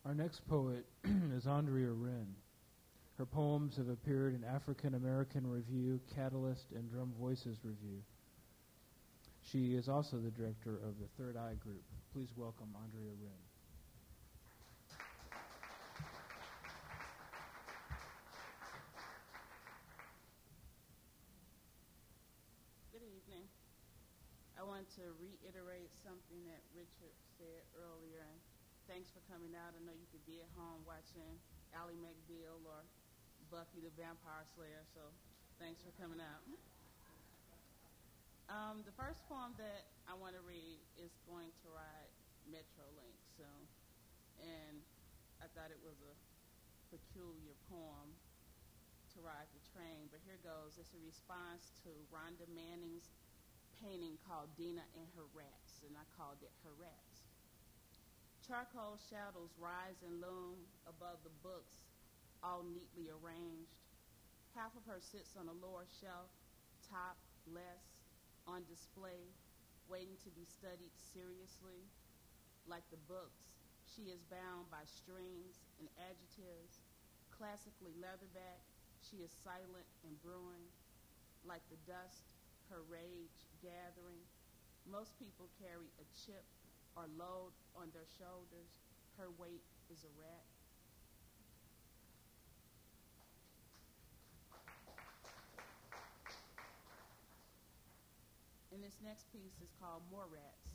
Our next poet is Andrea Wren. Her poems have appeared in African American Review, Catalyst, and Drum Voices Review. She is also the director of the Third Eye Group. Please welcome Andrea Wren. Good evening. I want to reiterate something that Richard said earlier, and thanks for coming out. I know you could be at home watching Ally McBeal or Buffy the Vampire Slayer, so thanks for coming out. The first poem that I want to read is going to ride Metrolink soon, and I thought it was a peculiar poem to ride the train, but here goes. It's a response to Rhonda Manning's painting called Dina and Her Rats, and I called it Her Rats. Charcoal shadows rise and loom above the books, all neatly arranged. Half of her sits on a lower shelf, top, less, on display, waiting to be studied seriously. Like the books, she is bound by strings and adjectives. Classically leatherback, she is silent and brewing. Like the dust, her rage gathering. Most people carry a chip or load on their shoulders. Her weight is a rat. And this next piece is called More Rats.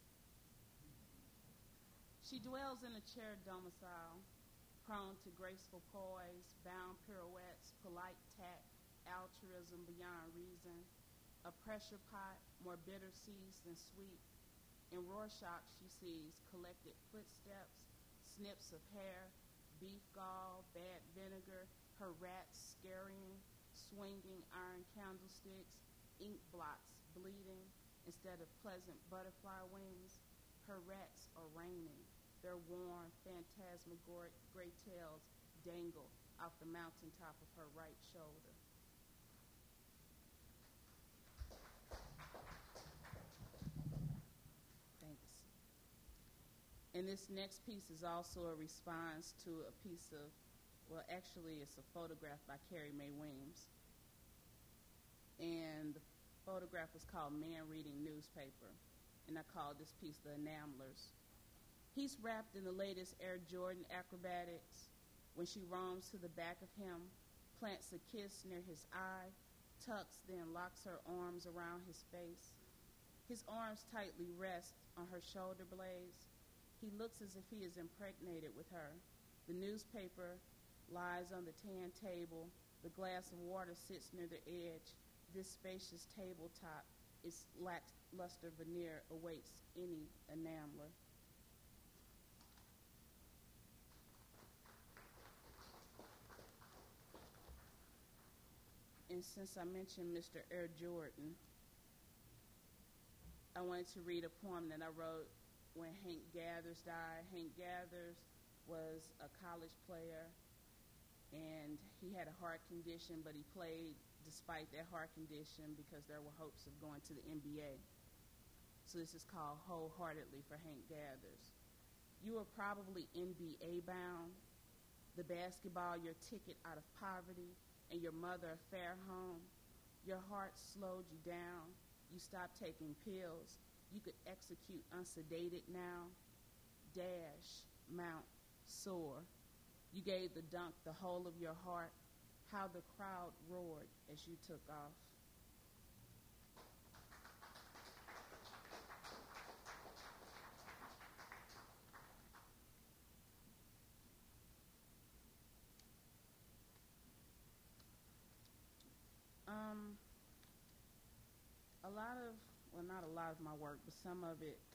She dwells in a chair domicile, prone to graceful poise, bound pirouettes, polite tact, altruism beyond reason, a pressure pot, more bitter seeds than sweet. In Rorschach, she sees collected footsteps, snips of hair, beef gall, bad vinegar, her rats scurrying, swinging iron candlesticks, ink blots bleeding instead of pleasant butterfly wings. Her rats are raining. Their warm, phantasmagoric gray tails dangle off the mountaintop of her right shoulder. Thanks. And this next piece is also a response to a piece of, well, actually it's a photograph by Carrie Mae Weems. And the photograph was called Man Reading Newspaper, and I called this piece The Enamelers. He's wrapped in the latest Air Jordan acrobatics. When she roams to the back of him, plants a kiss near his eye, tucks, then locks her arms around his face. His arms tightly rest on her shoulder blades. He looks as if he is impregnated with her. The newspaper lies on the tan table. The glass of water sits near the edge. This spacious tabletop, its lackluster veneer awaits any enameler. And since I mentioned Mr. Air Jordan, I wanted to read a poem that I wrote when Hank Gathers died. Hank Gathers was a college player, and he had a heart condition, but he played despite that heart condition because there were hopes of going to the NBA. So this is called Wholeheartedly for Hank Gathers. You were probably NBA bound, the basketball your ticket out of poverty, and your mother a fair home. Your heart slowed you down. You stopped taking pills. You could execute unsedated now. Dash, mount, soar. You gave the dunk the whole of your heart. How the crowd roared as you took off. Not a lot of my work, but some of it,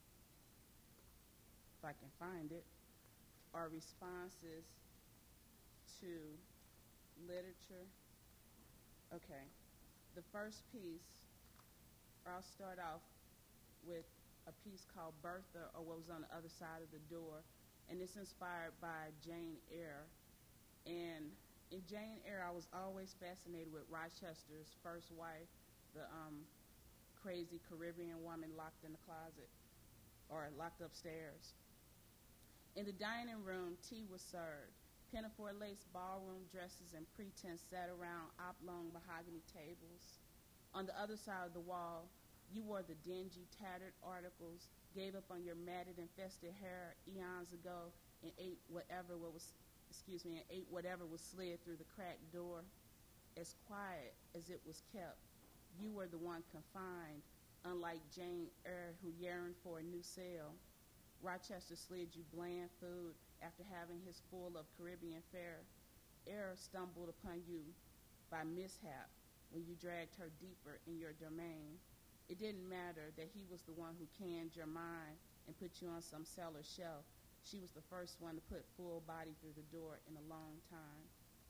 if I can find it, are responses to literature. Okay, the first piece, I'll start off with a piece called Bertha, or What Was on the Other Side of the Door, and it's inspired by Jane Eyre. And in Jane Eyre, I was always fascinated with Rochester's first wife, the crazy Caribbean woman locked in the closet or locked upstairs. In the dining room, tea was served. Pinafore lace ballroom dresses and pretense sat around oblong mahogany tables. On the other side of the wall, you wore the dingy, tattered articles, gave up on your matted, infested hair eons ago, and ate whatever was slid through the cracked door. As quiet as it was kept, you were the one confined, unlike Jane Eyre, who yearned for a new cell. Rochester slid you bland food after having his full of Caribbean fare. Eyre stumbled upon you by mishap when you dragged her deeper in your domain. It didn't matter that he was the one who canned your mind and put you on some cellar shelf. She was the first one to put full body through the door in a long time.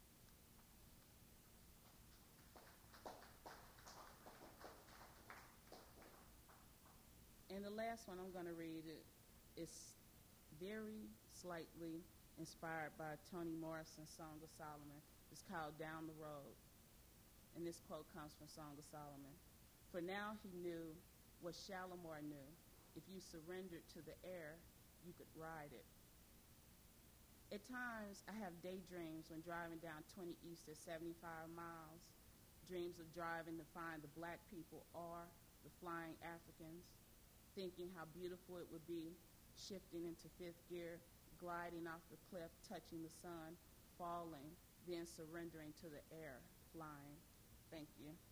And the last one I'm going to read is very slightly inspired by Toni Morrison's Song of Solomon. It's called Down the Road. And this quote comes from Song of Solomon. For now he knew what Shalimar knew. If you surrendered to the air, you could ride it. At times, I have daydreams when driving down 20 East at 75 miles. Dreams of driving to find the black people or the flying Africans. Thinking how beautiful it would be, shifting into fifth gear, gliding off the cliff, touching the sun, falling, then surrendering to the air, flying. Thank you.